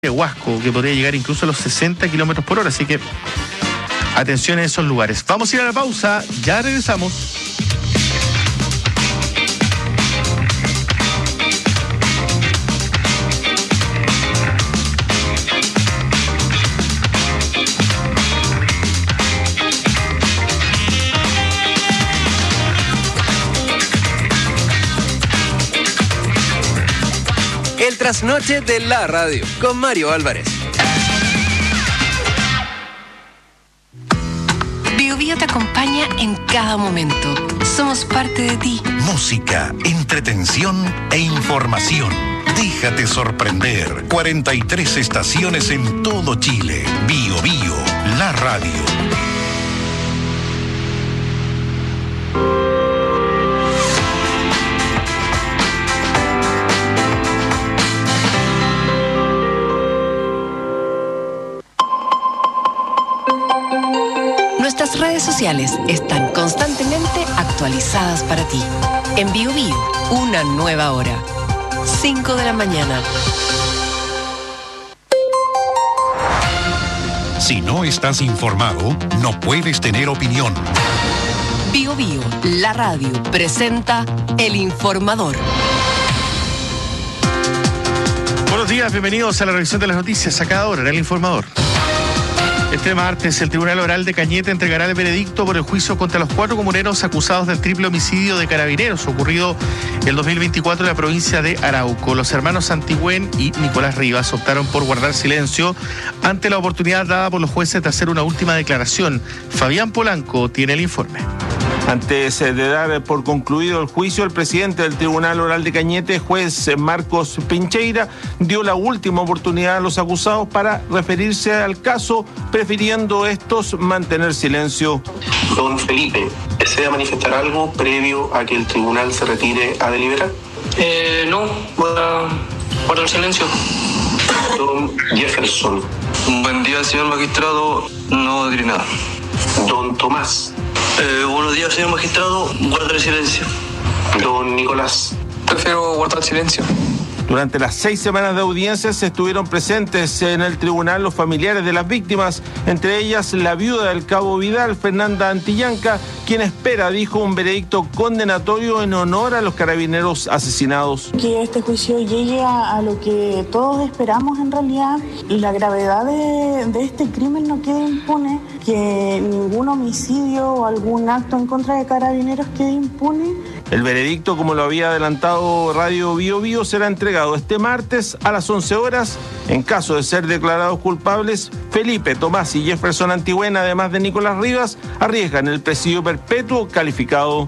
de Huasco, que podría llegar incluso a los 60 kilómetros por hora, así que atención en esos lugares. Vamos a ir a la pausa, ya regresamos. El trasnoche de la radio con Mario Álvarez. Bio Bio te acompaña en cada momento. Somos parte de ti. Música, entretención e información. Déjate sorprender. 43 estaciones en todo Chile. Bio Bio, la radio. Nuestras redes sociales están constantemente actualizadas para ti. En Bio Bio, una nueva hora. 5 de la mañana. Si no estás informado, no puedes tener opinión. Bio Bio, la radio, presenta El Informador. Buenos días, bienvenidos a la revisión de las noticias a cada hora en El Informador. Este martes, el Tribunal Oral de Cañete entregará el veredicto por el juicio contra los 4 comuneros acusados del triple homicidio de Carabineros ocurrido el 2024 en la provincia de Arauco. Los hermanos Santigüén y Nicolás Rivas optaron por guardar silencio ante la oportunidad dada por los jueces de hacer una última declaración. Fabián Polanco tiene el informe. Antes de dar por concluido el juicio, el presidente del Tribunal Oral de Cañete, juez Marcos Pincheira, dio la última oportunidad a los acusados para referirse al caso, prefiriendo estos mantener silencio. Don Felipe, ¿desea manifestar algo previo a que el tribunal se retire a deliberar? No, voy a guardar silencio. Don Jefferson. Buen día, señor magistrado, no diré nada. Don Tomás. Buenos días, señor magistrado, guardaré silencio. Don Nicolás. Prefiero guardar silencio. Durante las 6 semanas de audiencias estuvieron presentes en el tribunal los familiares de las víctimas, entre ellas la viuda del cabo Vidal, Fernanda Antillanca, quien espera, dijo, un veredicto condenatorio en honor a los carabineros asesinados. Que este juicio llegue a lo que todos esperamos en realidad. La gravedad de este crimen no quede impune, que ningún homicidio o algún acto en contra de carabineros quede impune. El veredicto, como lo había adelantado Radio Bio Bio, será entregado este martes a las 11 horas. En caso de ser declarados culpables, Felipe, Tomás y Jefferson Antigüén, además de Nicolás Rivas, arriesgan el presidio perpetuo calificado.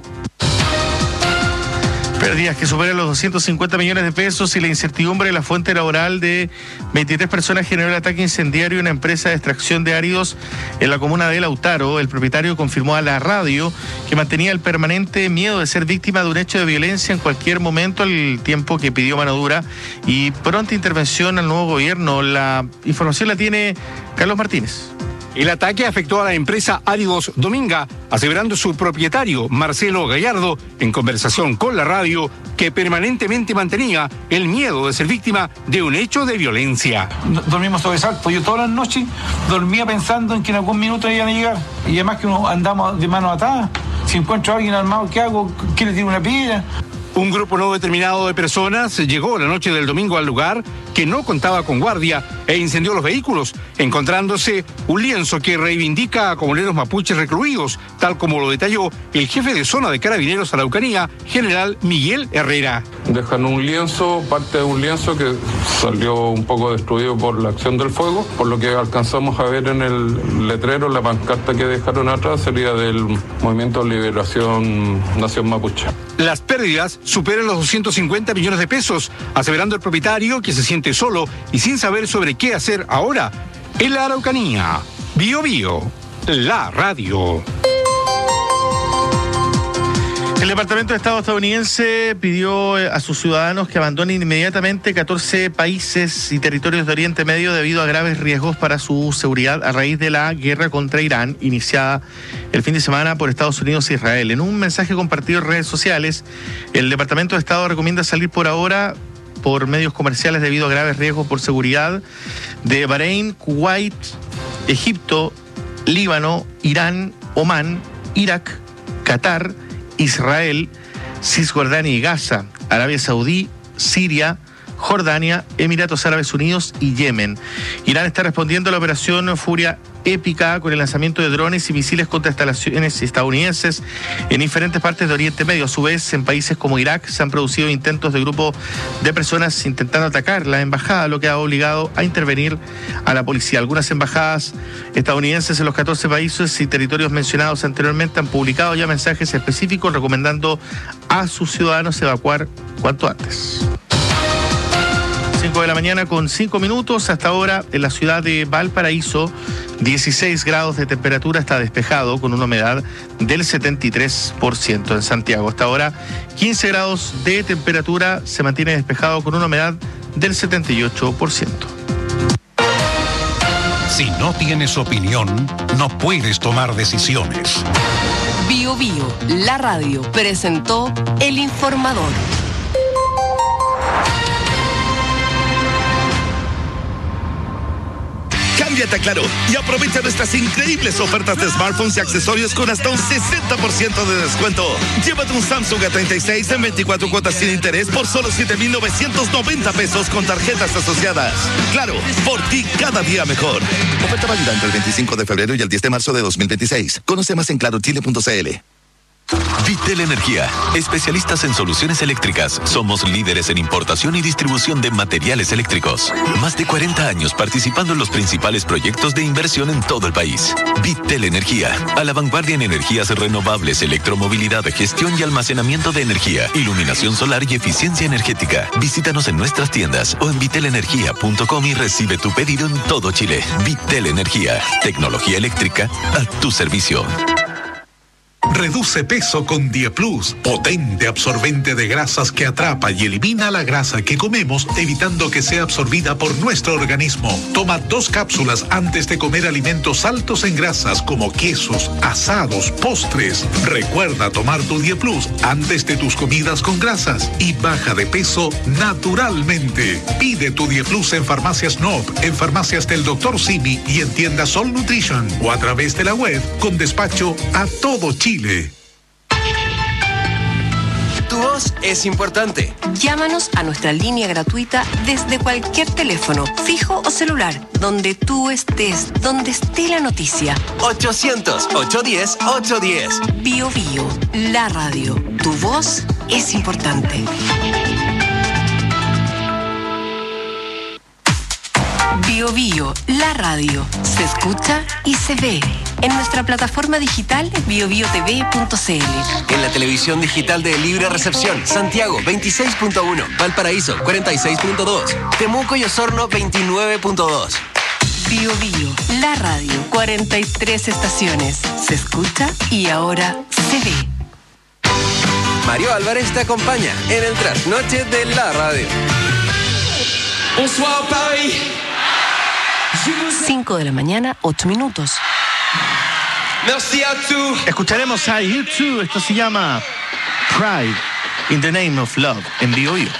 Pérdidas que superan los 250 millones de pesos y la incertidumbre de la fuente laboral de 23 personas generó el ataque incendiario en una empresa de extracción de áridos en la comuna de Lautaro. El propietario confirmó a la radio que mantenía el permanente miedo de ser víctima de un hecho de violencia en cualquier momento, al tiempo que pidió mano dura y pronta intervención al nuevo gobierno. La información la tiene Carlos Martínez. El ataque afectó a la empresa Áridos Dominga, aseverando su propietario, Marcelo Gallardo, en conversación con la radio, que permanentemente mantenía el miedo de ser víctima de un hecho de violencia. Dormimos sobresalto. Yo todas las noches dormía pensando en que en algún minuto iban a llegar. Y además que uno andamos de mano atada. Si encuentro a alguien armado, ¿qué hago? ¿Qué le tiro una piedra? Un grupo no determinado de personas llegó la noche del domingo al lugar, que no contaba con guardia, e incendió los vehículos, encontrándose un lienzo que reivindica a comuneros mapuches recluidos, tal como lo detalló el jefe de zona de Carabineros Araucanía, general Miguel Herrera. Dejan un lienzo, parte de un lienzo que salió un poco destruido por la acción del fuego, por lo que alcanzamos a ver en el letrero, la pancarta que dejaron atrás sería del Movimiento de Liberación Nación Mapuche. Las pérdidas superan los 250 millones de pesos, aseverando el propietario que se siente solo y sin saber sobre qué hacer ahora. En la Araucanía, Bio Bio, la radio. El Departamento de Estado estadounidense pidió a sus ciudadanos que abandonen inmediatamente 14 países y territorios de Oriente Medio debido a graves riesgos para su seguridad a raíz de la guerra contra Irán, iniciada el fin de semana por Estados Unidos e Israel. En un mensaje compartido en redes sociales, el Departamento de Estado recomienda salir por ahora por medios comerciales debido a graves riesgos por seguridad de Bahrein, Kuwait, Egipto, Líbano, Irán, Omán, Irak, Qatar, Israel, Cisjordania y Gaza, Arabia Saudí, Siria, Jordania, Emiratos Árabes Unidos y Yemen. Irán está respondiendo a la operación Furia Épica con el lanzamiento de drones y misiles contra instalaciones estadounidenses en diferentes partes de Oriente Medio. A su vez, en países como Irak se han producido intentos de grupo de personas intentando atacar la embajada, lo que ha obligado a intervenir a la policía. Algunas embajadas estadounidenses en los 14 países y territorios mencionados anteriormente han publicado ya mensajes específicos recomendando a sus ciudadanos evacuar cuanto antes. 5 de la mañana con 5 minutos. Hasta ahora en la ciudad de Valparaíso, 16 grados de temperatura, está despejado con una humedad del 73%. En Santiago hasta ahora 15 grados de temperatura, se mantiene despejado con una humedad del 78%. Si no tienes opinión, no puedes tomar decisiones. Bio Bio, la radio, presentó El Informador. Cámbiate a Claro y aprovecha nuestras increíbles ofertas de smartphones y accesorios con hasta un 60% de descuento. Llévate un Samsung A36 en 24 cuotas sin interés por solo 7,990 pesos con tarjetas asociadas. Claro, por ti cada día mejor. Oferta válida entre el 25 de febrero y el 10 de marzo de 2026. Conoce más en clarochile.cl. Vitel Energía, especialistas en soluciones eléctricas. Somos líderes en importación y distribución de materiales eléctricos. Más de 40 años participando en los principales proyectos de inversión en todo el país. Vitel Energía, a la vanguardia en energías renovables, electromovilidad, gestión y almacenamiento de energía, iluminación solar y eficiencia energética. Visítanos en nuestras tiendas o en vitelenergia.com y recibe tu pedido en todo Chile. Vitel Energía, tecnología eléctrica a tu servicio. Reduce peso con Dieplus, potente absorbente de grasas que atrapa y elimina la grasa que comemos, evitando que sea absorbida por nuestro organismo. Toma 2 cápsulas antes de comer alimentos altos en grasas como quesos, asados, postres. Recuerda tomar tu Dieplus antes de tus comidas con grasas y baja de peso naturalmente. Pide tu Dieplus en Farmacias Nob, en Farmacias del Dr. Simi y en tiendas Sol Nutrition o a través de la web con despacho a todo Chile. Tu voz es importante. Llámanos a nuestra línea gratuita desde cualquier teléfono, fijo o celular, donde tú estés, donde esté la noticia. 800-810-810. Bio Bio, la radio. Tu voz es importante. Bio Bio, la radio. Se escucha y se ve. En nuestra plataforma digital biobiotv.cl. En la televisión digital de Libre Recepción, Santiago 26.1, Valparaíso 46.2, Temuco y Osorno 29.2. Bio Bio, la radio, 43 estaciones. Se escucha y ahora se ve. Mario Álvarez te acompaña en el trasnoche de la radio. 5 de la mañana, 8 minutos. Escucharemos a U2, esto se llama Pride in the Name of Love en Bio Bio.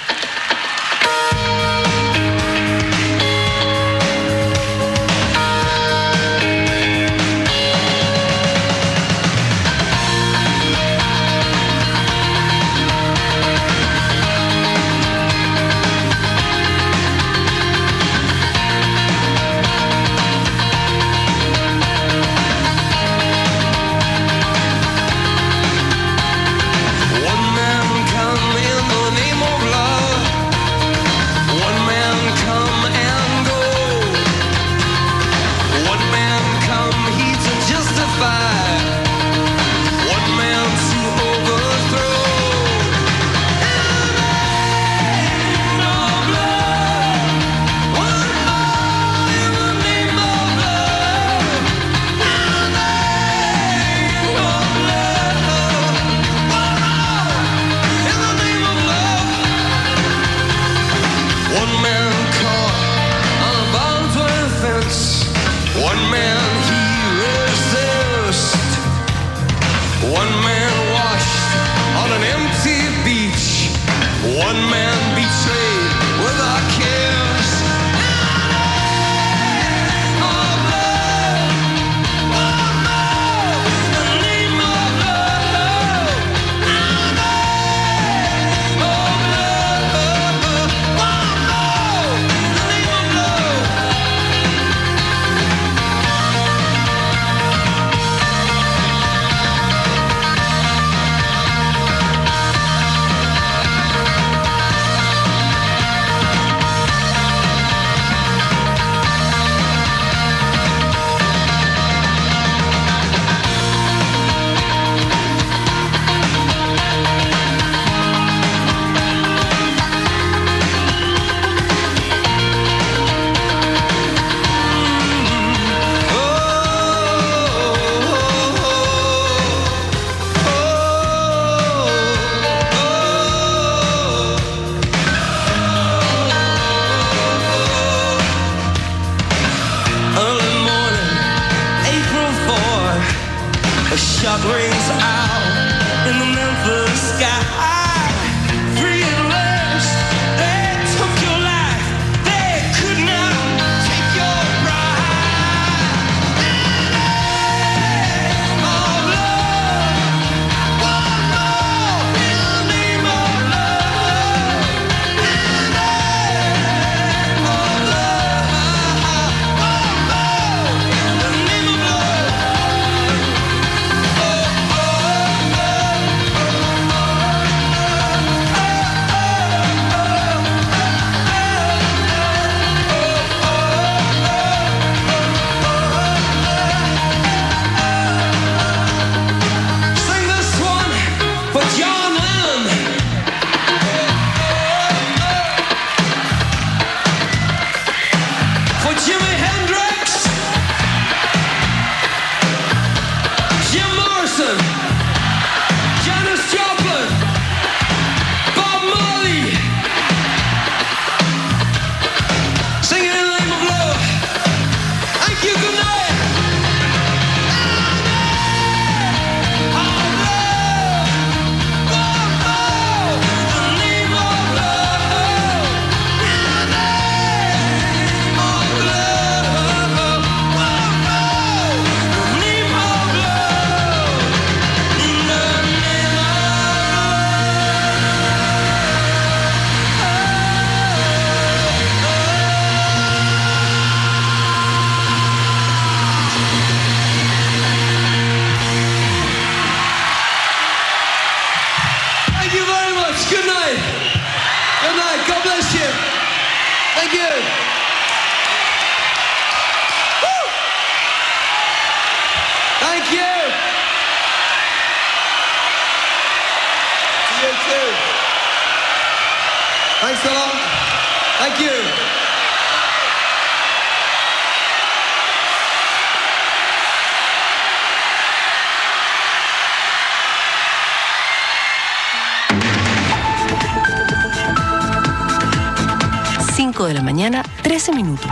One man come in the name of love. shot rings out in the Memphis sky. Free at last, they took your life. They could not take your pride. Oh love, one more in the name of love. In the name of love, one more in the name of love. Sing this one for John Lennon. For Jimi Hendrix, Jim Morrison, Janis Joplin, Bob Marley. Sing it in the name of love. Thank you, good night. Thank you very much. Good night. Good night. God bless you. Thank you. Woo! Thank you. To you too. Thanks a lot. Thank you. Cinco de la mañana, 13 minutos.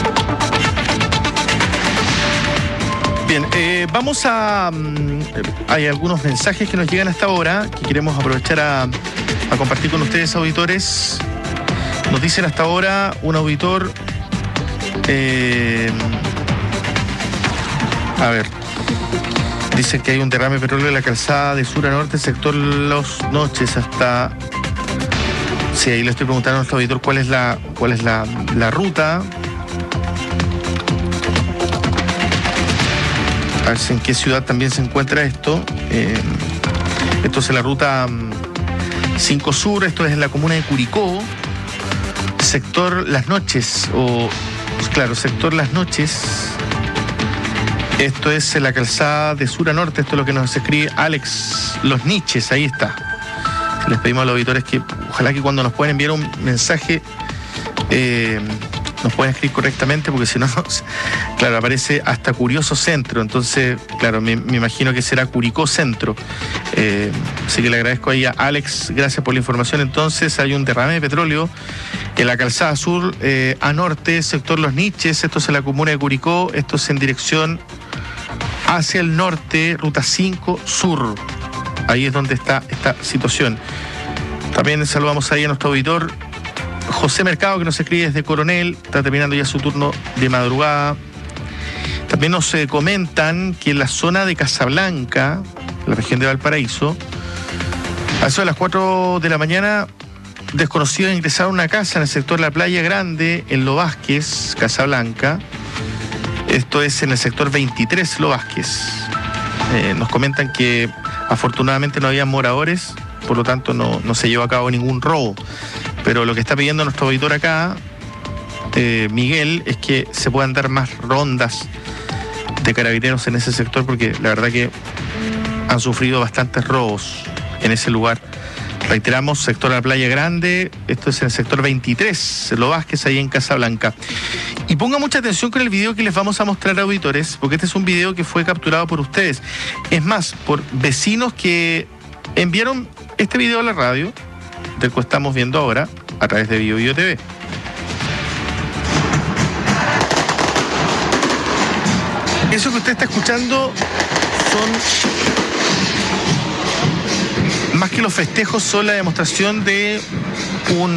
Bien, vamos a... hay algunos mensajes que nos llegan hasta ahora que queremos aprovechar a compartir con ustedes, auditores. Nos dicen hasta ahora un auditor... a ver... Dicen que hay un derrame de petróleo en la calzada de sur a norte, sector Los Noches, hasta... Sí, ahí le estoy preguntando a nuestro auditor cuál es la ruta. A ver si en qué ciudad también se encuentra esto. Esto es en la ruta 5 Sur, esto es en la comuna de Curicó, sector Las Noches, claro, sector Las Noches. Esto es en la calzada de sur a norte, esto es lo que nos escribe Alex Los Niches, ahí está. Les pedimos a los auditores que ojalá que cuando nos puedan enviar un mensaje nos puedan escribir correctamente, porque si no, claro, aparece hasta Curioso Centro, entonces, claro, me imagino que será Curicó Centro. Así que le agradezco ahí a Alex, gracias por la información. Entonces hay un derrame de petróleo en la calzada sur a norte, sector Los Niches, esto es en la comuna de Curicó, esto es en dirección hacia el norte, ruta 5 Sur. Ahí es donde está esta situación. También saludamos ahí a nuestro auditor José Mercado, que nos escribe desde Coronel, está terminando ya su turno de madrugada. También nos comentan que en la zona de Casablanca, la región de Valparaíso, a eso de las 4 de la mañana, desconocidos ingresaron a una casa en el sector de la Playa Grande, en Lo Vázquez, Casablanca. Esto es en el sector 23, Lo Vázquez. Nos comentan que afortunadamente no había moradores, por lo tanto no se llevó a cabo ningún robo. Pero lo que está pidiendo nuestro auditor acá, Miguel, es que se puedan dar más rondas de carabineros en ese sector, porque la verdad que han sufrido bastantes robos en ese lugar. Reiteramos, sector de la Playa Grande, esto es en el sector 23, Lo Vázquez, ahí en Casablanca. Y pongan mucha atención con el video que les vamos a mostrar, auditores, porque este es un video que fue capturado por ustedes. Es más, por vecinos que enviaron este video a la radio, del cual estamos viendo ahora, a través de BioBio TV. Eso que usted está escuchando más que los festejos, son la demostración de un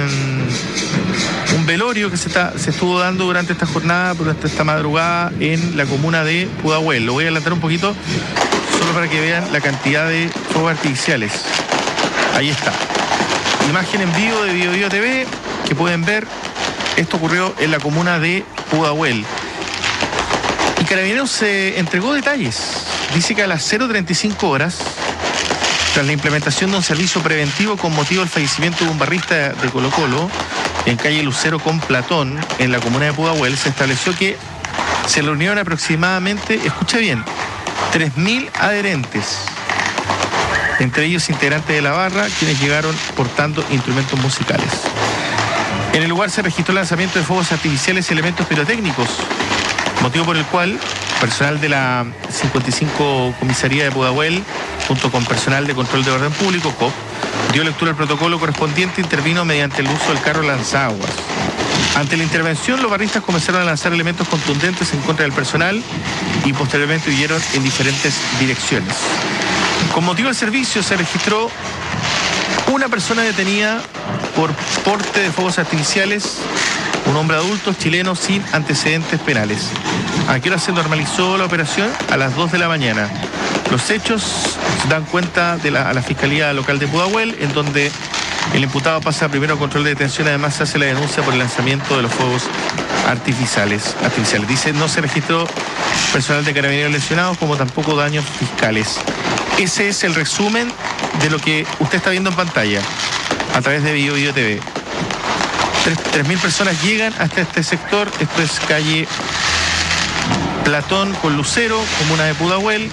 velorio que se estuvo dando durante esta jornada, durante esta madrugada en la comuna de Pudahuel. Lo voy a adelantar un poquito solo para que vean la cantidad de fuegos artificiales. Ahí está. Imagen en vivo de BioBio TV que pueden ver. Esto ocurrió en la comuna de Pudahuel. Y Carabineros se entregó detalles. Dice que a las 0:35 horas, tras la implementación de un servicio preventivo con motivo del fallecimiento de un barrista de Colo-Colo en calle Lucero con Platón, en la comuna de Pudahuel, se estableció que se reunieron aproximadamente, escucha bien, 3.000 adherentes, entre ellos integrantes de la barra, quienes llegaron portando instrumentos musicales. En el lugar se registró el lanzamiento de fuegos artificiales y elementos pirotécnicos, motivo por el cual personal de la 55 Comisaría de Pudahuel, junto con personal de control de orden público, COP, dio lectura al protocolo correspondiente e intervino mediante el uso del carro lanzaguas. Ante la intervención, los barristas comenzaron a lanzar elementos contundentes en contra del personal y posteriormente huyeron en diferentes direcciones. Con motivo del servicio se registró una persona detenida por porte de fuegos artificiales, un hombre adulto chileno sin antecedentes penales. ¿A qué hora se normalizó la operación? A las 2 de la mañana. Los hechos dan cuenta a la Fiscalía Local de Pudahuel, en donde el imputado pasa primero a control de detención. Además se hace la denuncia por el lanzamiento de los fuegos artificiales. Dice, no se registró personal de Carabineros lesionados, como tampoco daños fiscales. Ese es el resumen de lo que usted está viendo en pantalla a través de BioBio TV. 3.000 personas llegan hasta este sector. Esto es calle Platón con Lucero, comuna de Pudahuel.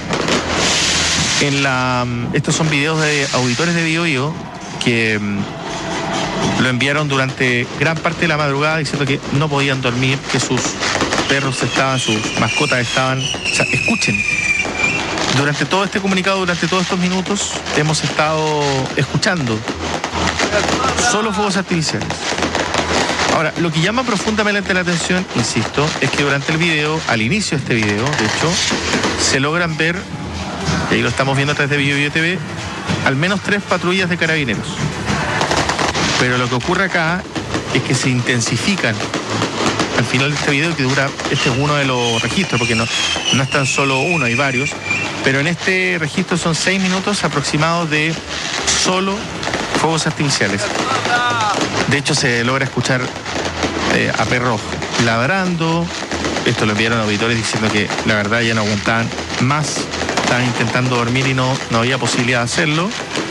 Estos son videos de auditores de BioBio que lo enviaron durante gran parte de la madrugada diciendo que no podían dormir, que sus perros sus mascotas estaban... O sea, escuchen. Durante todo este comunicado, durante todos estos minutos, hemos estado escuchando solo fuegos artificiales. Ahora, lo que llama profundamente la atención, insisto, es que durante el video, al inicio de este video, de hecho, se logran ver, y ahí lo estamos viendo a través de BioBio TV, al menos 3 patrullas de Carabineros. Pero lo que ocurre acá es que se intensifican al final de este video, que dura, este es uno de los registros, porque no es tan solo uno, hay varios, pero en este registro son 6 minutos aproximados de solo fuegos artificiales. De hecho, se logra escuchar a perros ladrando. Esto lo enviaron a auditores diciendo que la verdad ya no aguantaban más, estaban intentando dormir y no había posibilidad de hacerlo.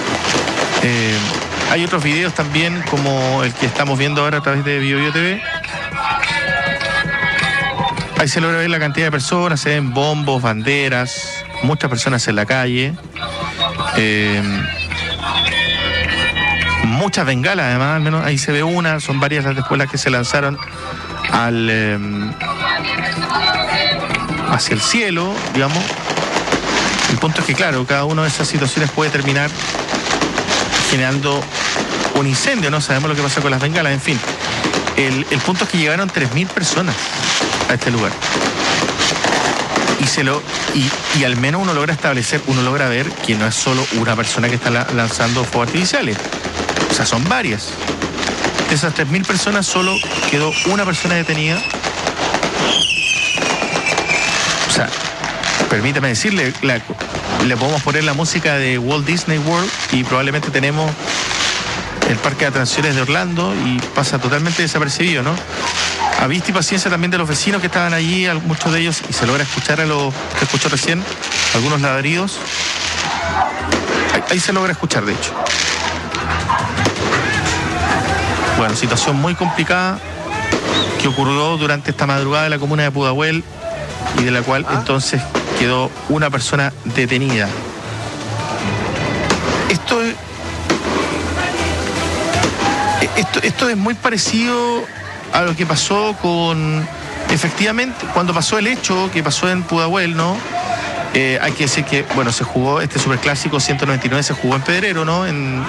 Hay otros videos también, como el que estamos viendo ahora a través de BioBio TV. Ahí se logra ver la cantidad de personas, se ven bombos, banderas, muchas personas en la calle. Muchas bengalas, además, al menos ahí se ve una, son varias las después las que se lanzaron hacia el cielo, digamos. El punto es que, claro, cada una de esas situaciones puede terminar generando un incendio, no sabemos lo que pasa con las bengalas, en fin. El punto es que llegaron 3.000 personas a este lugar. Y al menos uno logra ver que no es solo una persona que está lanzando fuegos artificiales. O sea, son varias. De esas 3.000 personas solo quedó una persona detenida. O sea, permítame decirle, le podemos poner la música de Walt Disney World y probablemente tenemos el parque de atracciones de Orlando y pasa totalmente desapercibido, ¿no? A vista y paciencia también de los vecinos que estaban allí, muchos de ellos, y se logra escuchar a lo que escuchó recién, algunos ladridos. Ahí se logra escuchar, de hecho. Bueno, situación muy complicada que ocurrió durante esta madrugada en la comuna de Pudahuel y de la cual entonces quedó una persona detenida. Esto es muy parecido a lo que pasó efectivamente, cuando pasó el hecho que pasó en Pudahuel, ¿no? Hay que decir que, bueno, se jugó este superclásico 199, se jugó en Pedrero, ¿no?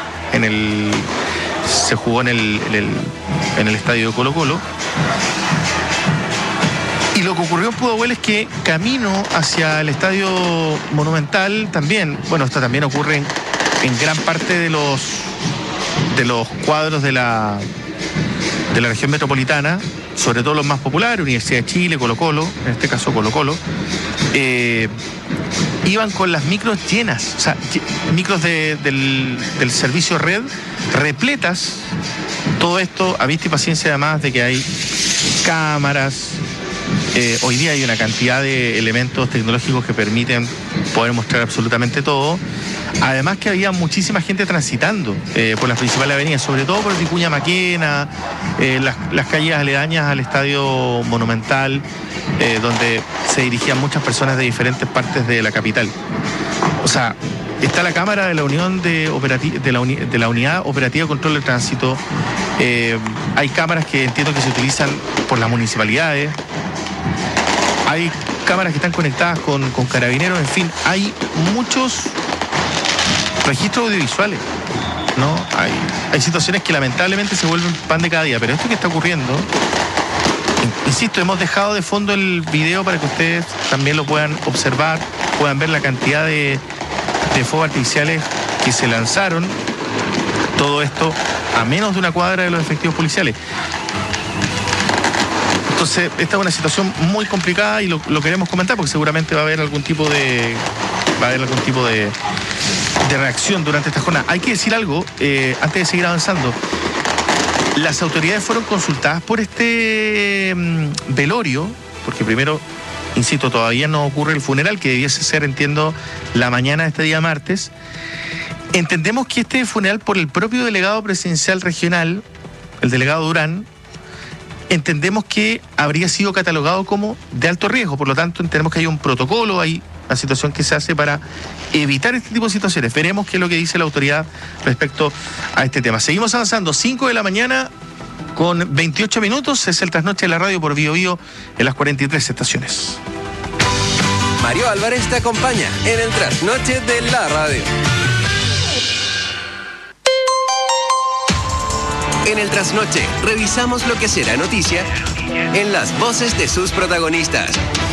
Se jugó en el estadio de Colo-Colo. Y lo que ocurrió en Pudahuel es que camino hacia el Estadio Monumental también, bueno, esto también ocurre en gran parte de los cuadros de la región metropolitana, sobre todo los más populares, Universidad de Chile, Colo-Colo, en este caso Colo-Colo, iban con las micros llenas, o sea, micros del servicio red repletas. Todo esto a vista y paciencia, además de que hay cámaras. Hoy día hay una cantidad de elementos tecnológicos que permiten poder mostrar absolutamente todo. Además que había muchísima gente transitando por las principales avenidas, sobre todo por Vicuña Maquena, las calles aledañas al Estadio Monumental, donde se dirigían muchas personas de diferentes partes de la capital. O sea, está la cámara de la Unión de la Unidad Operativa de Control del Tránsito. Hay cámaras que entiendo que se utilizan por las municipalidades. Hay cámaras que están conectadas con carabineros, en fin, hay muchos registros audiovisuales, ¿no? Hay situaciones que lamentablemente se vuelven pan de cada día, pero esto que está ocurriendo, insisto, hemos dejado de fondo el video para que ustedes también lo puedan observar, puedan ver la cantidad de fuegos artificiales que se lanzaron, todo esto a menos de una cuadra de los efectivos policiales. Entonces, esta es una situación muy complicada y lo queremos comentar porque seguramente va a haber algún tipo de reacción durante esta jornada. Hay que decir algo, antes de seguir avanzando. Las autoridades fueron consultadas por este velorio, porque primero, insisto, todavía no ocurre el funeral, que debiese ser, entiendo, la mañana de este día martes. Entendemos que este funeral, por el propio delegado presidencial regional, el delegado Durán, entendemos que habría sido catalogado como de alto riesgo, por lo tanto entendemos que hay un protocolo, hay una situación que se hace para evitar este tipo de situaciones. Veremos qué es lo que dice la autoridad respecto a este tema. Seguimos avanzando, 5 de la mañana con 28 minutos, es el trasnoche de la radio por Bío Bío en las 43 estaciones. Mario Álvarez te acompaña en el trasnoche de la radio. En el trasnoche, revisamos lo que será noticia en las voces de sus protagonistas.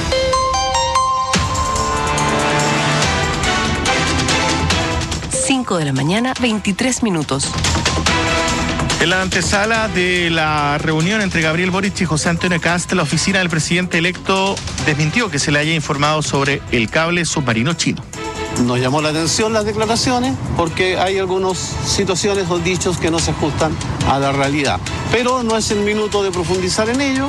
Cinco de la mañana, 23 minutos. En la antesala de la reunión entre Gabriel Boric y José Antonio Kast, la oficina del presidente electo desmintió que se le haya informado sobre el cable submarino chino. Nos llamó la atención las declaraciones porque hay algunas situaciones o dichos que no se ajustan a la realidad. Pero no es el minuto de profundizar en ello.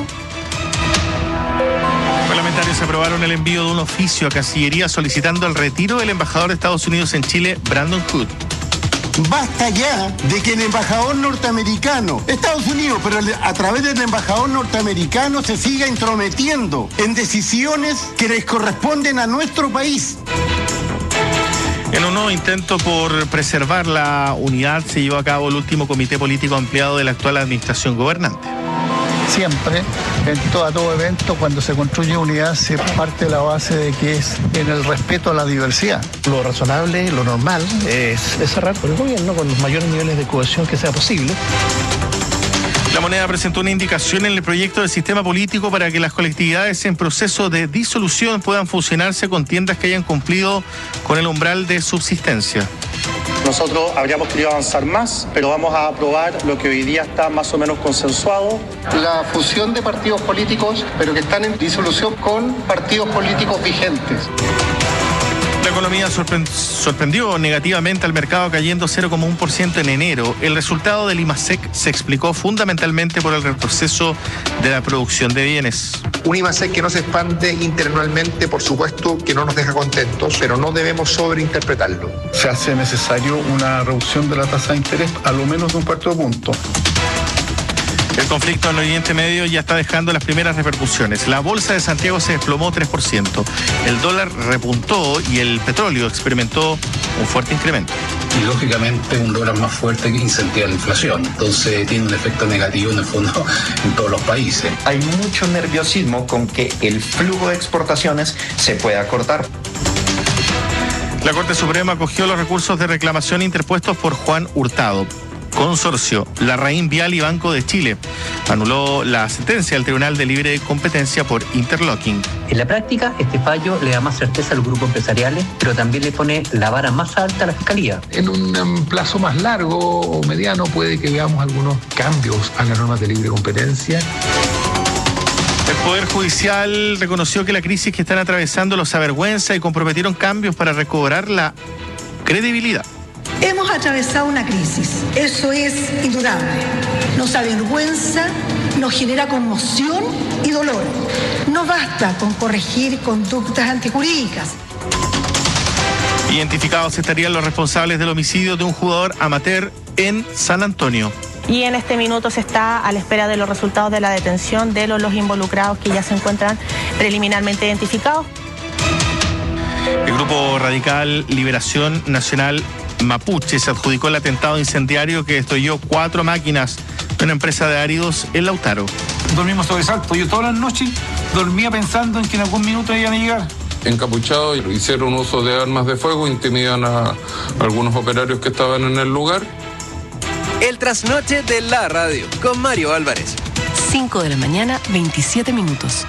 Los parlamentarios aprobaron el envío de un oficio a Cancillería solicitando el retiro del embajador de Estados Unidos en Chile, Brandon Hood. Basta ya de que el embajador norteamericano, Estados Unidos, pero a través del embajador norteamericano se siga intrometiendo en decisiones que les corresponden a nuestro país. En un nuevo intento por preservar la unidad se llevó a cabo el último comité político ampliado de la actual administración gobernante. Siempre, en todo evento, cuando se construye unidad, se parte de la base de que es en el respeto a la diversidad. Lo razonable, lo normal, es cerrar por el gobierno con los mayores niveles de cohesión que sea posible. La Moneda presentó una indicación en el proyecto del sistema político para que las colectividades en proceso de disolución puedan fusionarse con tiendas que hayan cumplido con el umbral de subsistencia. Nosotros habríamos querido avanzar más, pero vamos a aprobar lo que hoy día está más o menos consensuado. La fusión de partidos políticos, pero que están en disolución con partidos políticos vigentes. La economía sorprendió negativamente al mercado, cayendo 0,1% en enero. El resultado del IMASEC se explicó fundamentalmente por el retroceso de la producción de bienes. Un IMASEC que no se expande interanualmente, por supuesto, que no nos deja contentos, pero no debemos sobreinterpretarlo. Se hace necesario una reducción de la tasa de interés a lo menos de un cuarto de punto. El conflicto en el Oriente Medio ya está dejando las primeras repercusiones. La bolsa de Santiago se desplomó 3%. El dólar repuntó y el petróleo experimentó un fuerte incremento. Y lógicamente un dólar más fuerte que incentiva la inflación. Entonces tiene un efecto negativo en el fondo en todos los países. Hay mucho nerviosismo con que el flujo de exportaciones se pueda cortar. La Corte Suprema acogió los recursos de reclamación interpuestos por Juan Hurtado. Consorcio, Larraín Vial y Banco de Chile. Anuló la sentencia del Tribunal de Libre Competencia por interlocking. En la práctica, este fallo le da más certeza a los grupos empresariales, pero también le pone la vara más alta a la Fiscalía. En un plazo más largo o mediano puede que veamos algunos cambios a las normas de libre competencia. El Poder Judicial reconoció que la crisis que están atravesando los avergüenza y comprometieron cambios para recobrar la credibilidad. Hemos atravesado una crisis, eso es indudable. Nos avergüenza, nos genera conmoción y dolor. No basta con corregir conductas antijurídicas. Identificados estarían los responsables del homicidio de un jugador amateur en San Antonio. Y en este minuto se está a la espera de los resultados de la detención de los involucrados que ya se encuentran preliminarmente identificados. El grupo radical Liberación Nacional Mapuche se adjudicó el atentado incendiario que destruyó 4 máquinas de una empresa de áridos en Lautaro. Dormimos sobresalto. Yo todas las noches dormía pensando en que en algún minuto iban a llegar. Encapuchados, hicieron uso de armas de fuego, intimidan a algunos operarios que estaban en el lugar. El trasnoche de la radio, con Mario Álvarez. 5 de la mañana, 27 minutos.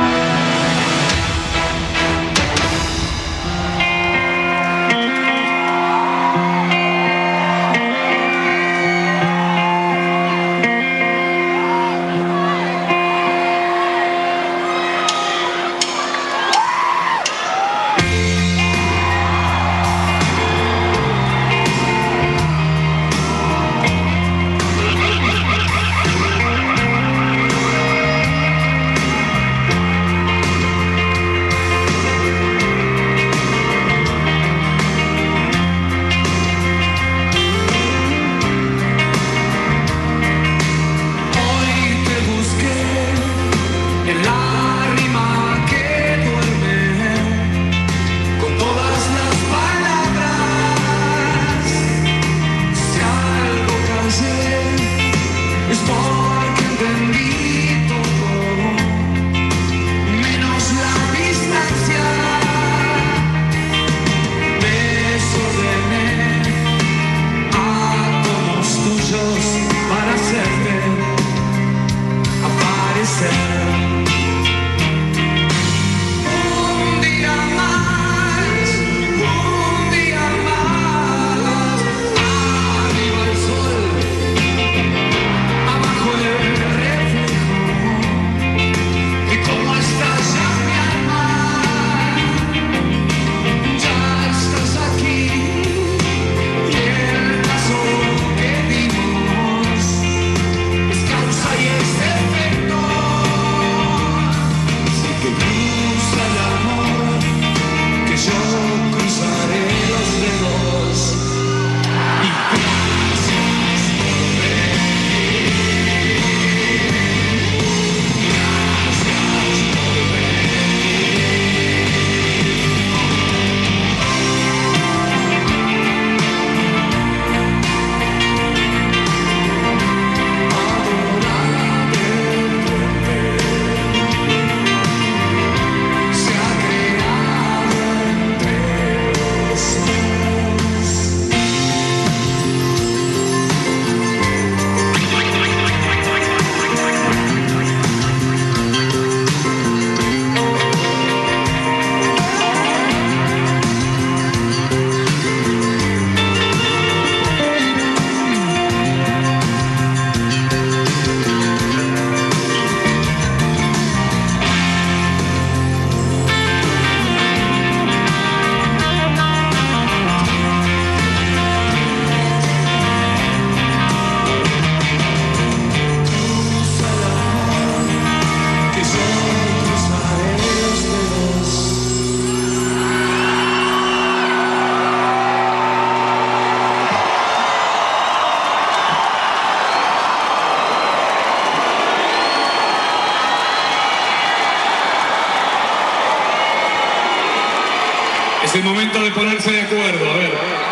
Es el momento de ponerse de acuerdo, a ver.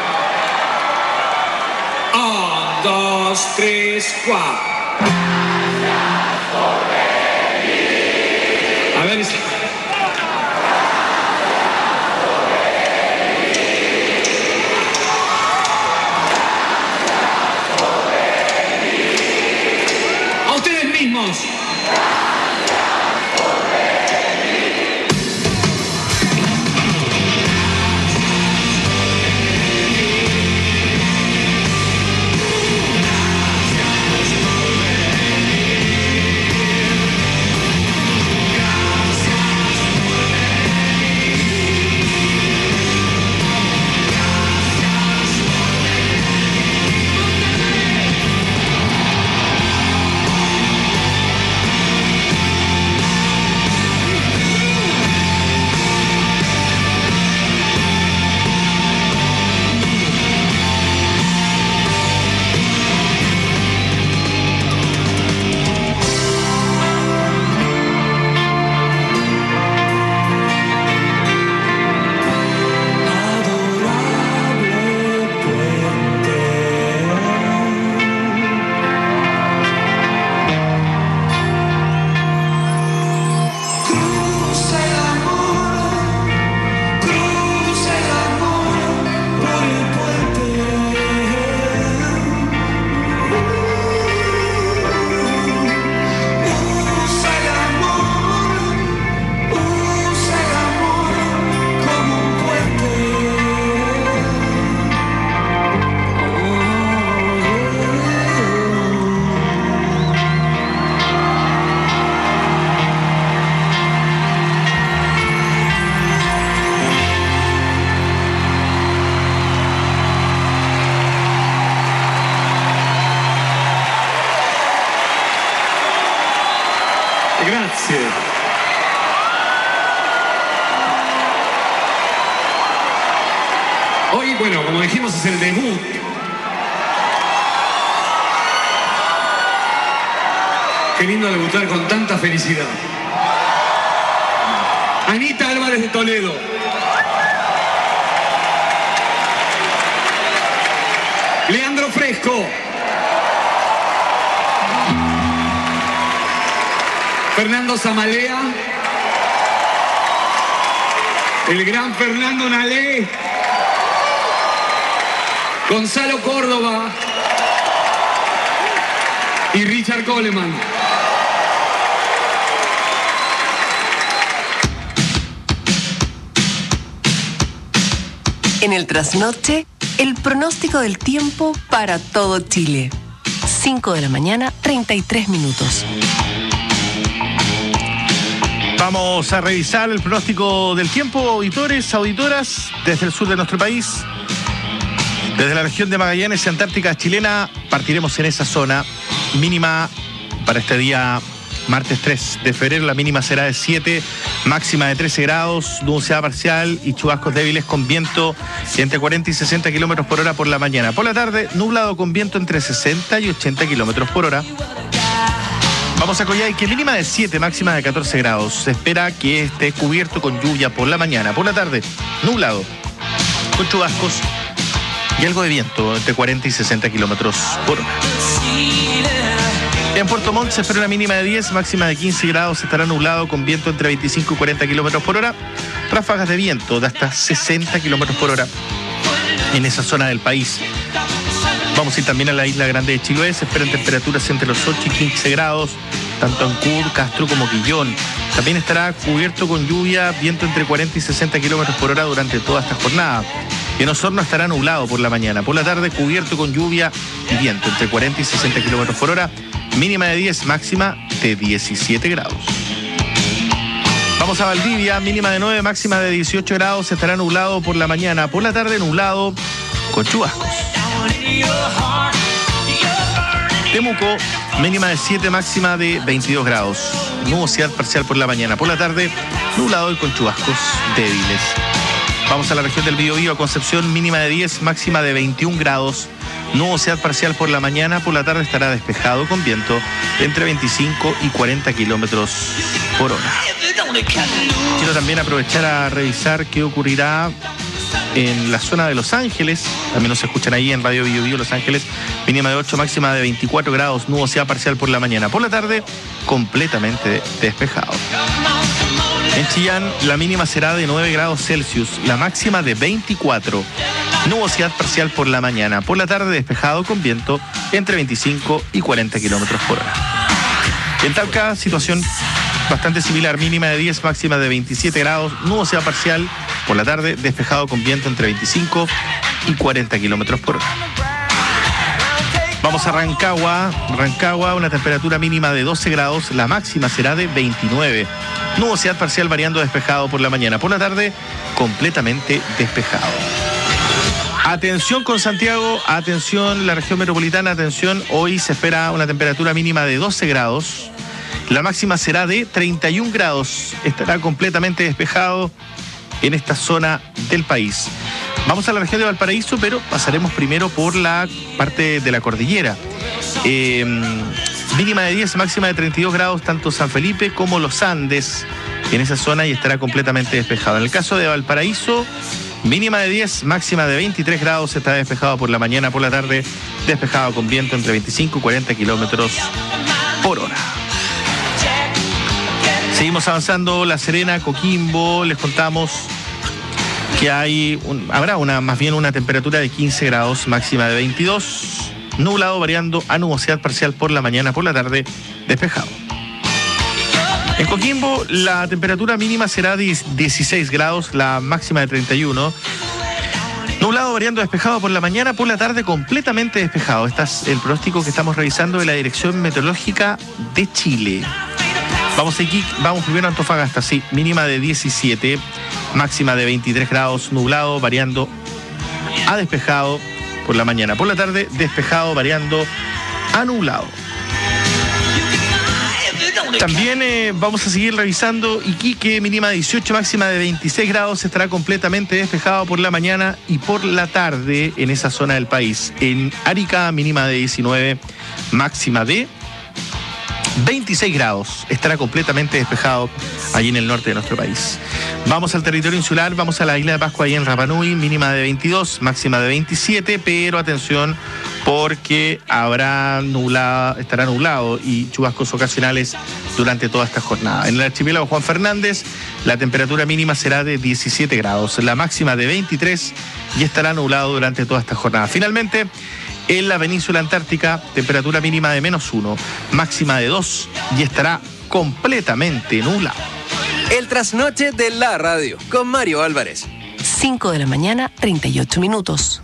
1, 2, 3, 4. A ver, como dijimos, es el debut. Qué lindo debutar con tanta felicidad. Anita Álvarez de Toledo. Leandro Fresco. Fernando Zamalea. El gran Fernando Nalé. Gonzalo Córdoba. Y Richard Coleman. En el trasnoche, el pronóstico del tiempo para todo Chile. 5 de la mañana, 33 minutos. Vamos a revisar el pronóstico del tiempo, auditores, auditoras, desde el sur de nuestro país. Desde la región de Magallanes y Antártica chilena, partiremos en esa zona. Mínima para este día, martes 3 de febrero, la mínima será de 7, máxima de 13 grados, nubosidad parcial y chubascos débiles con viento entre 40 y 60 kilómetros por hora por la mañana. Por la tarde, nublado con viento entre 60 y 80 kilómetros por hora. Vamos a Coyhaique, mínima de 7, máxima de 14 grados. Se espera que esté cubierto con lluvia por la mañana. Por la tarde, nublado, con chubascos y algo de viento entre 40 y 60 kilómetros por hora. En Puerto Montt se espera una mínima de 10, máxima de 15 grados. Estará nublado con viento entre 25 y 40 kilómetros por hora. Ráfagas de viento de hasta 60 kilómetros por hora en esa zona del país. Vamos a ir también a la isla Grande de Chiloé. Se esperan temperaturas entre los 8 y 15 grados, tanto en Cur, Castro como Quillón. También estará cubierto con lluvia, viento entre 40 y 60 kilómetros por hora durante toda esta jornada. En Osorno estará nublado por la mañana. Por la tarde, cubierto con lluvia y viento entre 40 y 60 kilómetros por hora. Mínima de 10, máxima de 17 grados. Vamos a Valdivia, mínima de 9, máxima de 18 grados. Estará nublado por la mañana. Por la tarde, nublado con chubascos. Temuco, mínima de 7, máxima de 22 grados. Nubosidad parcial por la mañana. Por la tarde, nublado y con chubascos débiles. Vamos a la región del Biobío, a Concepción, mínima de 10, máxima de 21 grados. Nubosidad parcial por la mañana, por la tarde estará despejado con viento entre 25 y 40 kilómetros por hora. Quiero también aprovechar a revisar qué ocurrirá en la zona de Los Ángeles. También nos escuchan ahí en Radio Biobío Los Ángeles. Mínima de 8, máxima de 24 grados. Nubosidad parcial por la mañana. Por la tarde, completamente despejado. En Chillán, la mínima será de 9 grados Celsius, la máxima de 24. Nubosidad parcial por la mañana. Por la tarde, despejado con viento entre 25 y 40 kilómetros por hora. En Talca, situación bastante similar. Mínima de 10, máxima de 27 grados. Nubosidad parcial por la tarde, despejado con viento entre 25 y 40 kilómetros por hora. Vamos a Rancagua. Rancagua, una temperatura mínima de 12 grados. La máxima será de 29. Nubosidad parcial variando despejado por la mañana. Por la tarde, completamente despejado. Atención con Santiago, atención la región metropolitana, atención. Hoy se espera una temperatura mínima de 12 grados. La máxima será de 31 grados. Estará completamente despejado en esta zona del país. Vamos a la región de Valparaíso, pero pasaremos primero por la parte de la cordillera. Mínima de 10, máxima de 32 grados, tanto San Felipe como los Andes en esa zona, y estará completamente despejado. En el caso de Valparaíso, mínima de 10, máxima de 23 grados, está despejado por la mañana, por la tarde, despejado con viento entre 25 y 40 kilómetros por hora. Seguimos avanzando. La Serena, Coquimbo, les contamos que habrá más bien una temperatura de 15 grados, máxima de 22, nublado variando a nubosidad parcial por la mañana, por la tarde, despejado. En Coquimbo, la temperatura mínima será de 16 grados, la máxima de 31. Nublado variando despejado por la mañana, por la tarde completamente despejado. Este es el pronóstico que estamos revisando de la Dirección Meteorológica de Chile. Vamos primero a Antofagasta, sí, mínima de 17, máxima de 23 grados, nublado variando a despejado por la mañana. Por la tarde, despejado variando a nublado. También vamos a seguir revisando Iquique, mínima de 18, máxima de 26 grados, estará completamente despejado por la mañana y por la tarde en esa zona del país. En Arica, mínima de 19, máxima de 26 grados, estará completamente despejado allí en el norte de nuestro país. Vamos al territorio insular, vamos a la isla de Pascua, ahí en Rapa Nui, mínima de 22, máxima de 27, pero atención porque estará nublado y chubascos ocasionales durante toda esta jornada. En el archipiélago Juan Fernández, la temperatura mínima será de 17 grados, la máxima de 23 y estará nublado durante toda esta jornada. Finalmente, en la península antártica, temperatura mínima de -1, máxima de 2 y estará completamente nublado. El trasnoche de la radio con Mario Álvarez. 5 de la mañana, 38 minutos.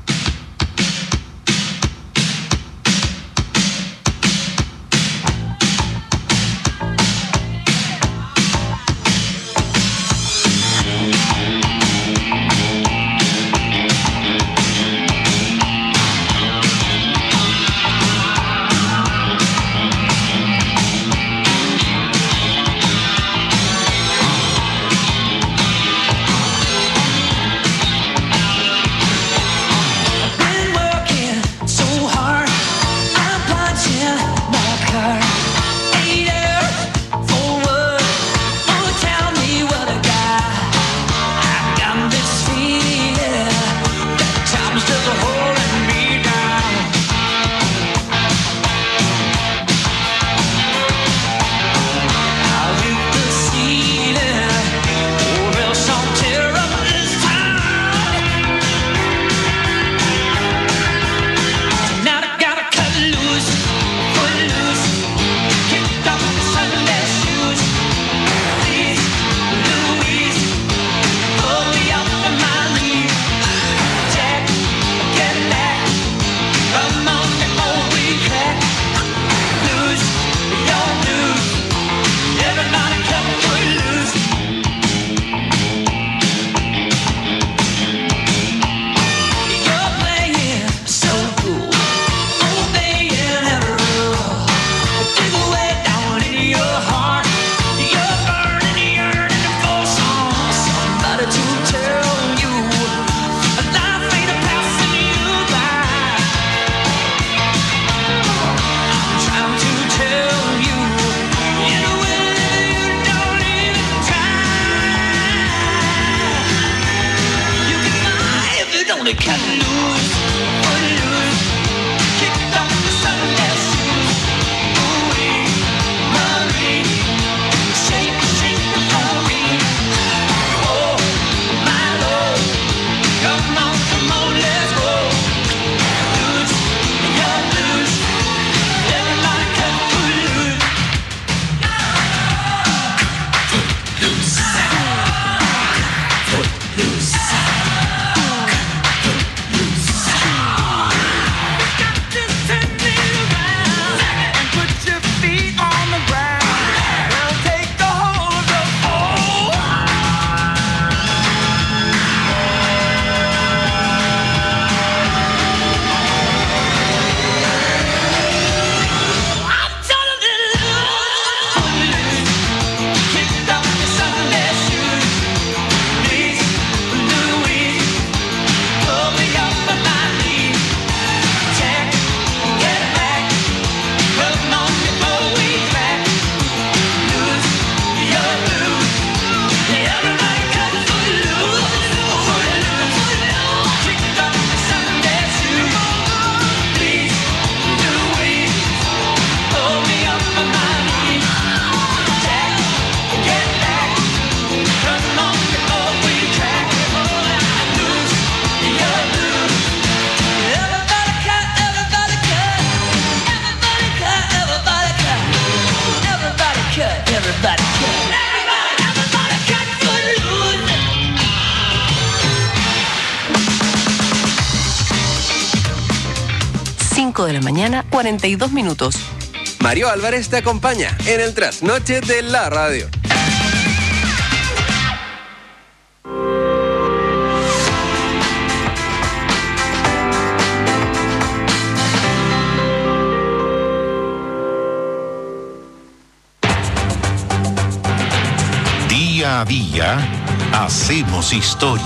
Everybody cut. 5 de la mañana, 42 minutos. Mario Álvarez te acompaña en el trasnoche de la radio. día hacemos historia.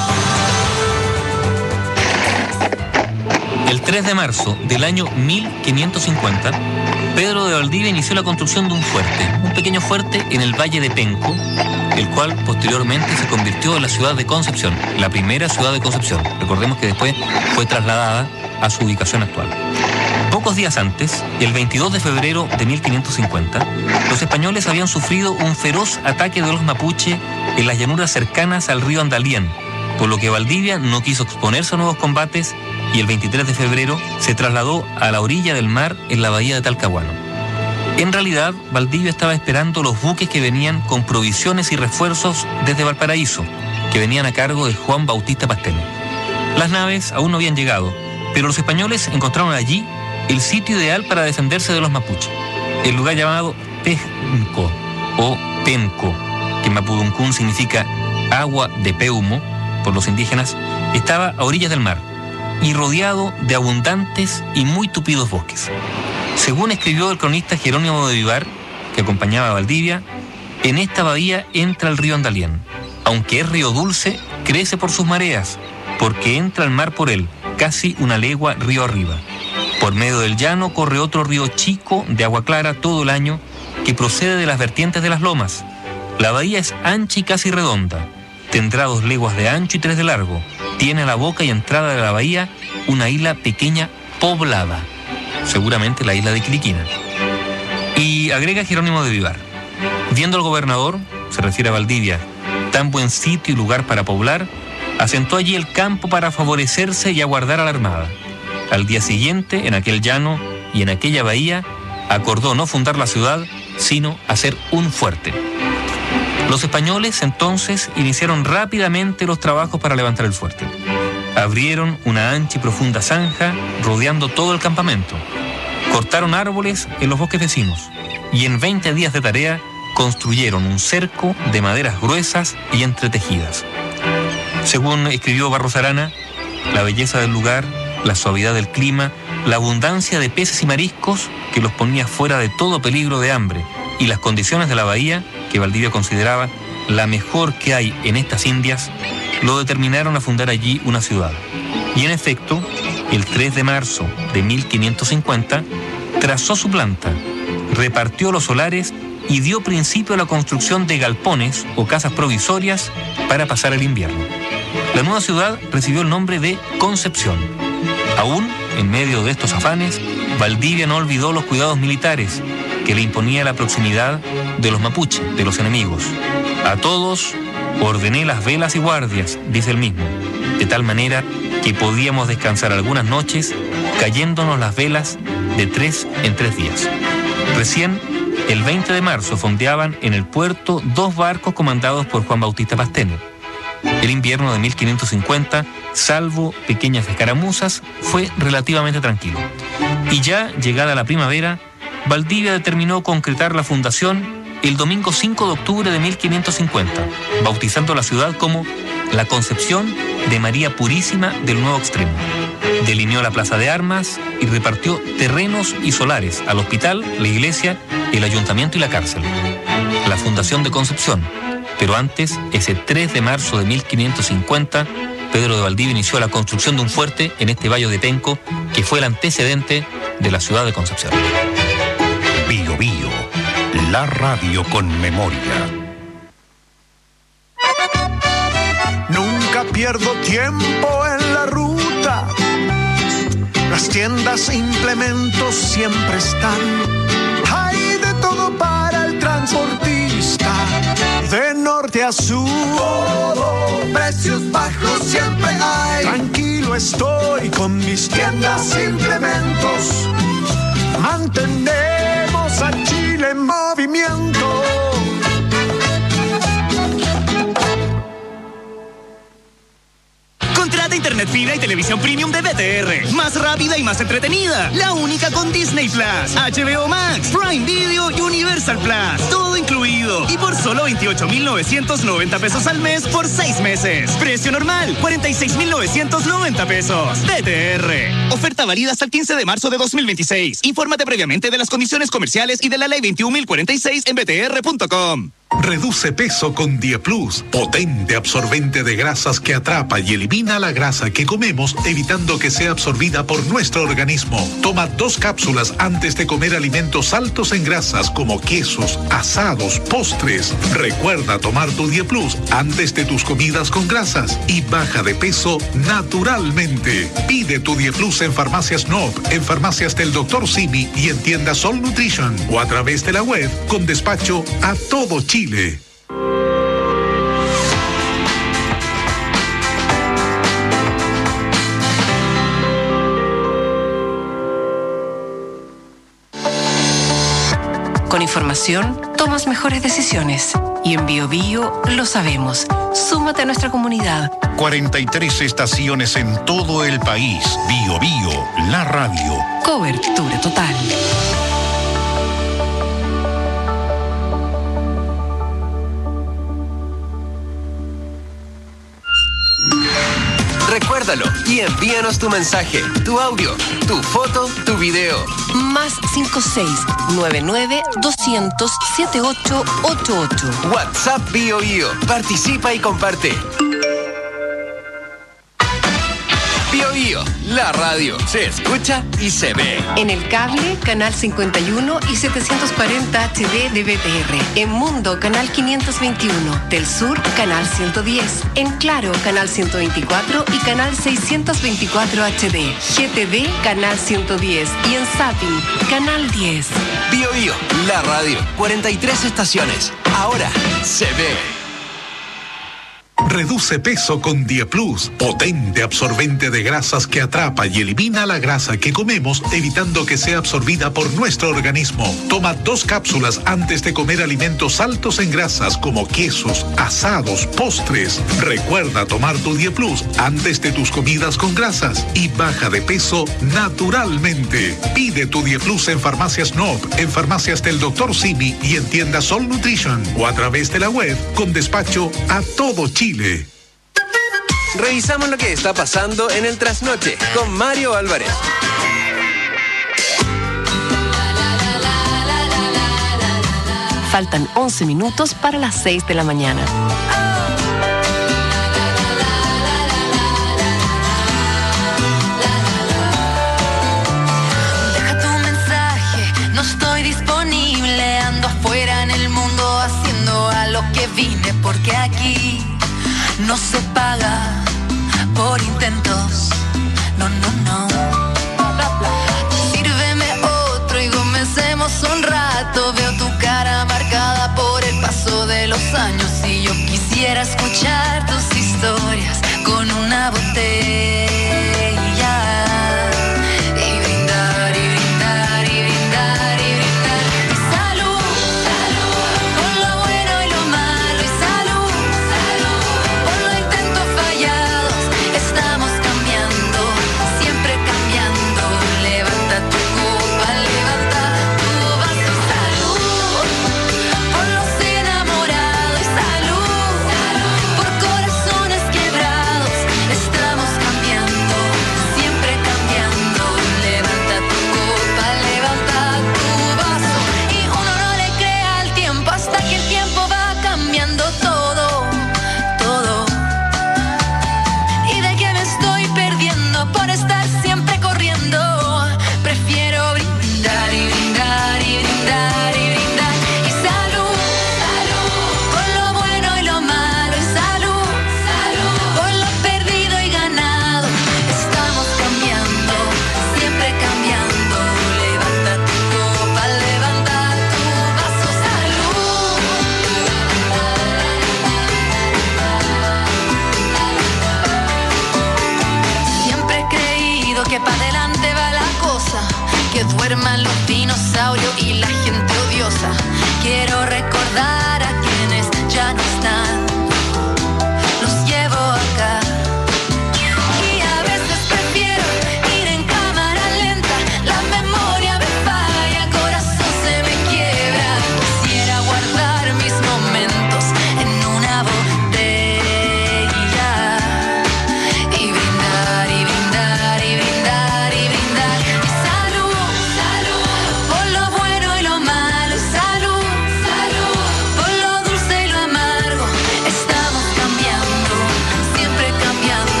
El 3 de marzo del año 1550, Pedro de Valdivia inició la construcción de un pequeño fuerte en el Valle de Penco, el cual posteriormente se convirtió en la ciudad de Concepción, la primera ciudad de Concepción. Recordemos que después fue trasladada a su ubicación actual. Pocos días antes, el 22 de febrero de 1550, los españoles habían sufrido un feroz ataque de los mapuche en las llanuras cercanas al río Andalién, por lo que Valdivia no quiso exponerse a nuevos combates y el 23 de febrero se trasladó a la orilla del mar en la bahía de Talcahuano. En realidad, Valdivia estaba esperando los buques que venían con provisiones y refuerzos desde Valparaíso, que venían a cargo de Juan Bautista Pastene. Las naves aún no habían llegado, pero los españoles encontraron allí el sitio ideal para defenderse de los mapuches. El lugar llamado Penco o Penco, que en mapudungun significa agua de Peumo por los indígenas, estaba a orillas del mar y rodeado de abundantes y muy tupidos bosques. Según escribió el cronista Jerónimo de Vivar, que acompañaba a Valdivia, en esta bahía entra el río Andalién. Aunque es río dulce, crece por sus mareas, porque entra el mar por él, casi una legua río arriba. Por medio del llano corre otro río chico de agua clara todo el año, que procede de las vertientes de las lomas. La bahía es ancha y casi redonda. Tendrá 2 leguas de ancho y 3 de largo. Tiene a la boca y entrada de la bahía una isla pequeña poblada, seguramente la isla de Quiliquina. Y agrega Jerónimo de Vivar: viendo al gobernador, se refiere a Valdivia, tan buen sitio y lugar para poblar, asentó allí el campo para favorecerse y aguardar a la armada. Al día siguiente, en aquel llano y en aquella bahía, acordó no fundar la ciudad, sino hacer un fuerte. Los españoles entonces iniciaron rápidamente los trabajos para levantar el fuerte. Abrieron una ancha y profunda zanja rodeando todo el campamento. Cortaron árboles en los bosques vecinos y en 20 días de tarea construyeron un cerco de maderas gruesas y entretejidas. Según escribió Barros Arana, la belleza del lugar, la suavidad del clima, la abundancia de peces y mariscos que los ponía fuera de todo peligro de hambre y las condiciones de la bahía, que Valdivia consideraba la mejor que hay en estas Indias, lo determinaron a fundar allí una ciudad. Y en efecto, el 3 de marzo de 1550, trazó su planta, repartió los solares y dio principio a la construcción de galpones o casas provisorias para pasar el invierno. La nueva ciudad recibió el nombre de Concepción. Aún en medio de estos afanes, Valdivia no olvidó los cuidados militares que le imponía la proximidad de los mapuches, de los enemigos. A todos ordené las velas y guardias, dice él mismo, de tal manera que podíamos descansar algunas noches cayéndonos las velas de 3 en 3 días. Recién, el 20 de marzo, fondeaban en el puerto 2 barcos comandados por Juan Bautista Pastene. El invierno de 1550, salvo pequeñas escaramuzas, fue relativamente tranquilo. Y ya llegada la primavera, Valdivia determinó concretar la fundación el domingo 5 de octubre de 1550, bautizando la ciudad como la Concepción de María Purísima del Nuevo Extremo. Delineó la plaza de armas y repartió terrenos y solares al hospital, la iglesia, el ayuntamiento y la cárcel. La fundación de Concepción. Pero antes, ese 3 de marzo de 1550, Pedro de Valdivia inició la construcción de un fuerte en este valle de Penco, que fue el antecedente de la ciudad de Concepción. Bío Bío, la radio con memoria. Nunca pierdo tiempo en la ruta. Las tiendas e implementos siempre están. Hay de todo para el transportista. De norte a sur, todo, precios bajos siempre hay. Tranquilo estoy con mis tiendas e implementos. Mantenemos a Chile en movimiento. Contrata internet fina y televisión premium de DTR. Más rápida y más entretenida. La única con Disney Plus, HBO Max, Prime Video y Universal Plus. Todo incluido. Y por solo 28,990 pesos al mes por 6 meses. Precio normal, 46,990 pesos. DTR. Oferta válida hasta el 15 de marzo de 2026. Infórmate previamente de las condiciones comerciales y de la ley 21.046 en btr.com. Reduce peso con Dieplus, potente absorbente de grasas que atrapa y elimina la grasa que comemos, evitando que sea absorbida por nuestro organismo. Toma 2 cápsulas antes de comer alimentos altos en grasas como quesos, asados, postres. Recuerda tomar tu Dieplus antes de tus comidas con grasas y baja de peso naturalmente. Pide tu Dieplus en Farmacias Nob, en Farmacias del Dr. Simi y en tiendas Sol Nutrition o a través de la web con despacho a todo Chile. Con información, tomas mejores decisiones. Y en BioBio lo sabemos. Súmate a nuestra comunidad. 43 estaciones en todo el país. BioBio, la radio. Cobertura total. Recuérdalo y envíanos tu mensaje, tu audio, tu foto, tu video. Más 56-99-200-7888. WhatsApp BioBio. Participa y comparte. BioBio, la radio. Se escucha y se ve. En el cable, canal 51 y 740 HD de BTR. En Mundo, canal 521. Del Sur, canal 110. En Claro, canal 124 y canal 624 HD. GTV, canal 110. Y en Zapping, canal 10. BioBio, la radio. 43 estaciones. Ahora se ve. Reduce peso con Dieplus, potente absorbente de grasas que atrapa y elimina la grasa que comemos, evitando que sea absorbida por nuestro organismo. Toma 2 cápsulas antes de comer alimentos altos en grasas como quesos, asados, postres. Recuerda tomar tu Dieplus antes de tus comidas con grasas y baja de peso naturalmente. Pide tu Dieplus en Farmacias Nob, en Farmacias del Dr. Simi y en tiendas Sol Nutrition o a través de la web con despacho a todo Chile. Revisamos lo que está pasando en el trasnoche con Mario Álvarez. Faltan 11 minutos para las 6 de la mañana. Deja tu mensaje, no estoy disponible. Ando afuera en el mundo haciendo a lo que vine, porque aquí no se paga por intentos. No, no, no. Sírveme otro y comencemos un rato. Veo tu cara marcada por el paso de los años y yo quisiera escuchar tus historias con una botella y brindar, y brindar, y brindar, y brindar. Y salud, salud, por lo bueno y lo malo. Y salud, salud, por los intentos fallados. Estamos cambiando, siempre cambiando. Levanta tu copa, levanta tu vaso. Salud, por los enamorados. Y salud, salud, por corazones quebrados. Estamos cambiando.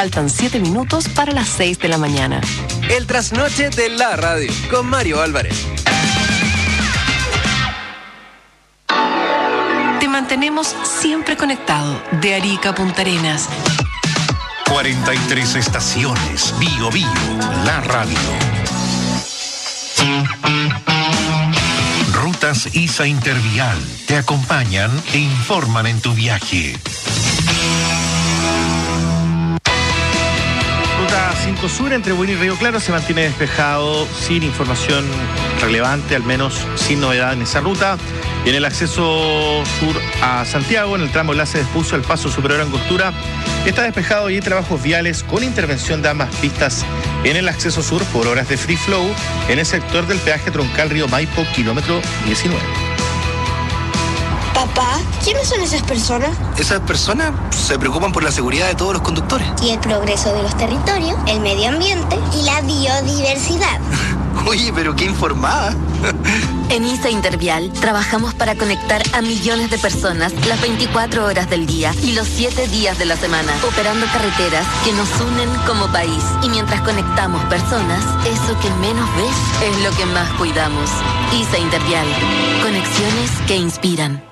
Faltan 7 minutos para las 6 de la mañana. El trasnoche de la radio con Mario Álvarez. Te mantenemos siempre conectado de Arica a Punta Arenas. 43 estaciones. Bio Bio, la radio. Rutas ISA Intervial te acompañan e informan en tu viaje. Ruta 5 Sur entre Buin y Río Claro se mantiene despejado sin información relevante, al menos sin novedad en esa ruta. Y en el acceso sur a Santiago, en el tramo enlace de Espucio al paso superior a Angostura, está despejado y hay trabajos viales con intervención de ambas pistas en el acceso sur por horas de free flow en el sector del peaje troncal Río Maipo, kilómetro 19. Papá, ¿quiénes son esas personas? Esas personas se preocupan por la seguridad de todos los conductores. Y el progreso de los territorios, el medio ambiente y la biodiversidad. Oye, pero qué informada. En ISA Intervial trabajamos para conectar a millones de personas las 24 horas del día y los 7 días de la semana, operando carreteras que nos unen como país. Y mientras conectamos personas, eso que menos ves es lo que más cuidamos. ISA Intervial, conexiones que inspiran.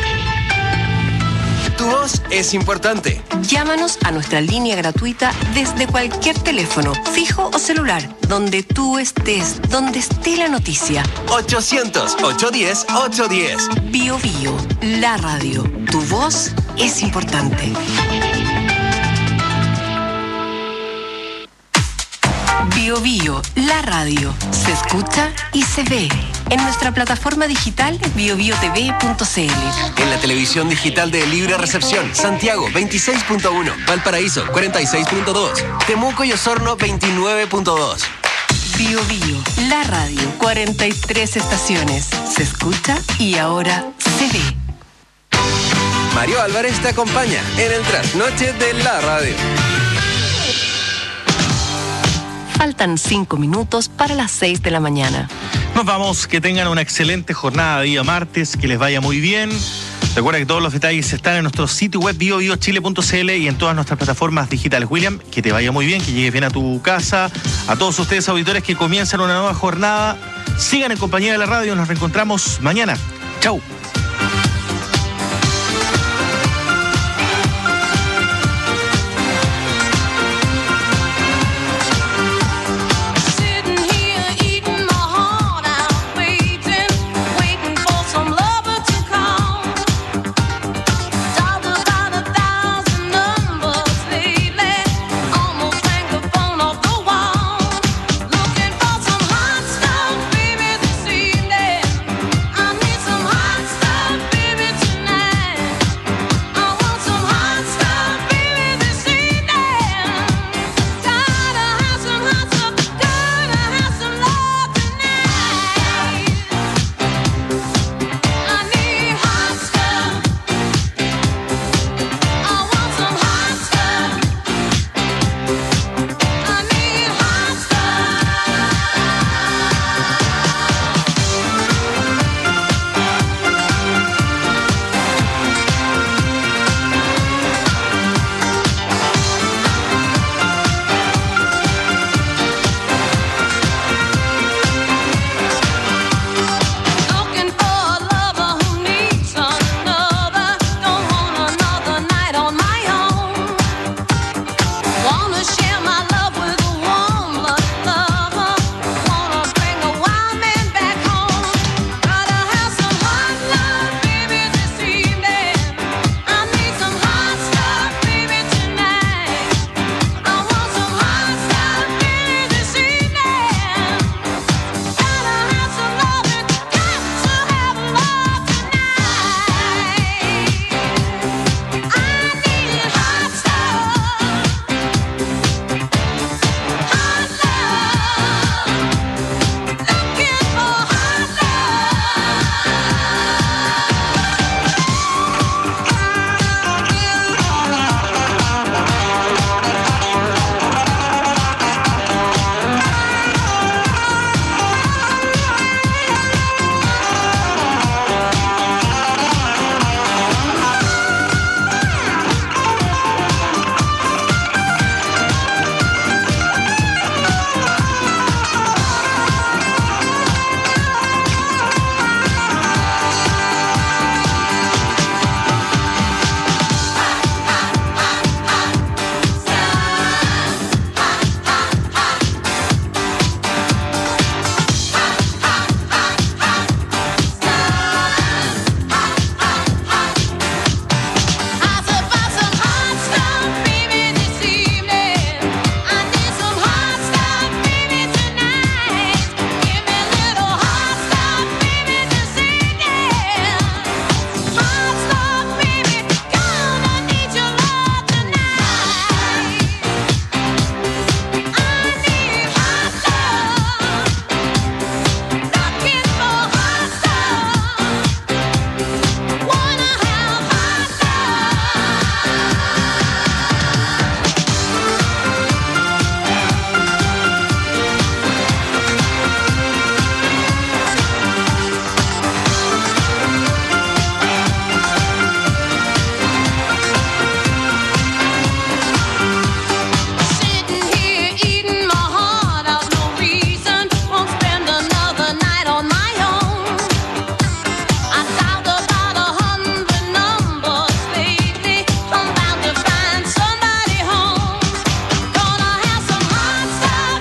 Tu voz es importante. Llámanos a nuestra línea gratuita desde cualquier teléfono, fijo o celular, donde tú estés, donde esté la noticia. 800-810-810. Bio Bio, la radio. Tu voz es importante. Bio Bio, la radio. Se escucha y se ve. En nuestra plataforma digital biobiotv.cl. En la televisión digital de Libre Recepción, Santiago 26.1, Valparaíso 46.2, Temuco y Osorno 29.2. Bio Bio, la radio. 43 estaciones. Se escucha y ahora se ve. Mario Álvarez te acompaña en el trasnoche de la radio. Faltan 5 minutos para las 6 de la mañana. Nos vamos, que tengan una excelente jornada de día martes, que les vaya muy bien. Recuerda que todos los detalles están en nuestro sitio web biobiochile.cl y en todas nuestras plataformas digitales. William, que te vaya muy bien, que llegues bien a tu casa. A todos ustedes, auditores, que comienzan una nueva jornada, sigan en compañía de la radio. Nos reencontramos mañana. Chau.